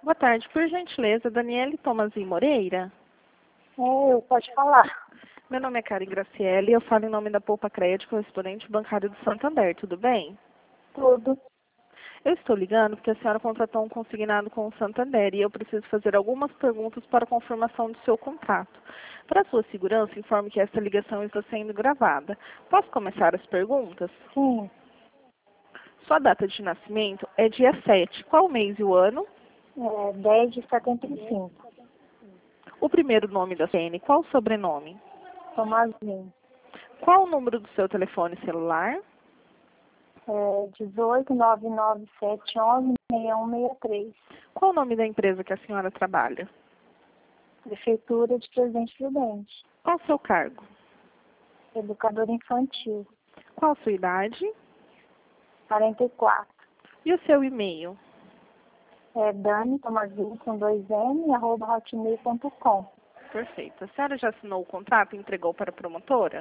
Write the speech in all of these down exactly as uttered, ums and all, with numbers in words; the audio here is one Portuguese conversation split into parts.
Boa tarde, por gentileza, Daniele Tomazin Moreira. É, eu, pode falar. Meu nome é Karen Graciele e eu falo em nome da Poupa Crédito, correspondente bancário do Santander, tudo bem? Tudo. Eu estou ligando porque a senhora contratou um consignado com o Santander e eu preciso fazer algumas perguntas para confirmação do seu contrato. Para sua segurança, informe que esta ligação está sendo gravada. Posso começar as perguntas? Sim. Sua data de nascimento é dia sete. Qual o mês e o ano? É dez de setenta e cinco. O primeiro nome da C N, qual o sobrenome? Tomazinho. Qual o número do seu telefone celular? É dezoito, nove nove sete, onze, seis um seis três. Qual o nome da empresa que a senhora trabalha? Prefeitura de Presidente Prudente. Qual o seu cargo? Educador infantil. Qual a sua idade? quarenta e quatro. E o seu e-mail? É Dani Tomazinho com dois N, arroba hotmail ponto com. Perfeito. A senhora já assinou o contrato e entregou para a promotora?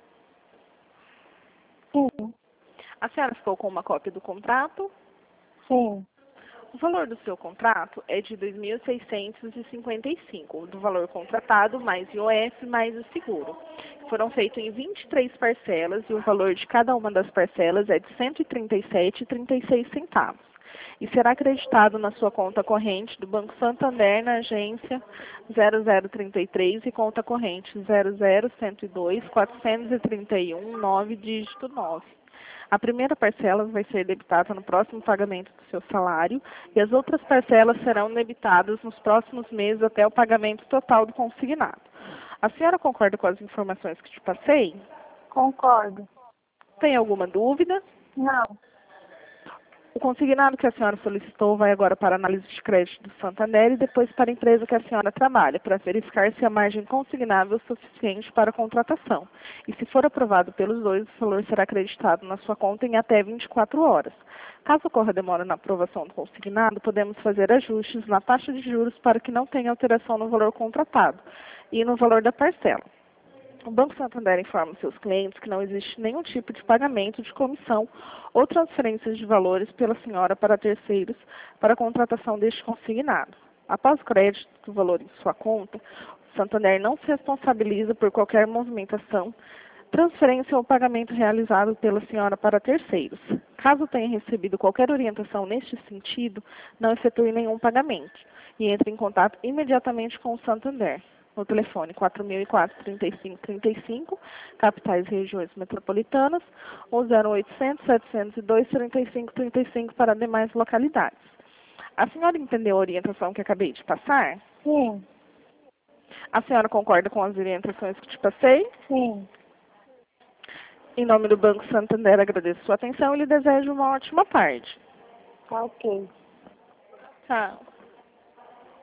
Sim. A senhora ficou com uma cópia do contrato? Sim. O valor do seu contrato é de dois mil seiscentos e cinquenta e cinco, do valor contratado mais I O F mais o seguro. Foram feitos em vinte e três parcelas e o valor de cada uma das parcelas é de cento e trinta e sete reais e trinta e seis centavos. E será acreditado na sua conta corrente do Banco Santander na agência zero zero trinta e três e conta corrente zero zero cento e dois, quatrocentos e trinta e um, nove, dígito nove. A primeira parcela vai ser debitada no próximo pagamento do seu salário e as outras parcelas serão debitadas nos próximos meses até o pagamento total do consignado. A senhora concorda com as informações que te passei? Concordo. Tem alguma dúvida? Não. O consignado que a senhora solicitou vai agora para a análise de crédito do Santander e depois para a empresa que a senhora trabalha, para verificar se a margem consignável é suficiente para a contratação. E se for aprovado pelos dois, o valor será acreditado na sua conta em até vinte e quatro horas. Caso ocorra demora na aprovação do consignado, podemos fazer ajustes na taxa de juros para que não tenha alteração no valor contratado e no valor da parcela. O Banco Santander informa seus clientes que não existe nenhum tipo de pagamento de comissão ou transferências de valores pela senhora para terceiros para a contratação deste consignado. Após o crédito do valor em sua conta, o Santander não se responsabiliza por qualquer movimentação, transferência ou pagamento realizado pela senhora para terceiros. Caso tenha recebido qualquer orientação neste sentido, não efetue nenhum pagamento e entre em contato imediatamente com o Santander no telefone quatro mil e quatro, trinta e cinco, trinta e cinco, capitais e regiões metropolitanas, ou zero oitocentos, setecentos e dois, trinta e cinco, trinta e cinco para demais localidades. A senhora entendeu a orientação que acabei de passar? Sim. A senhora concorda com as orientações que te passei? Sim. Em nome do Banco Santander, agradeço sua atenção e lhe desejo uma ótima tarde. Tá ok. Tchau.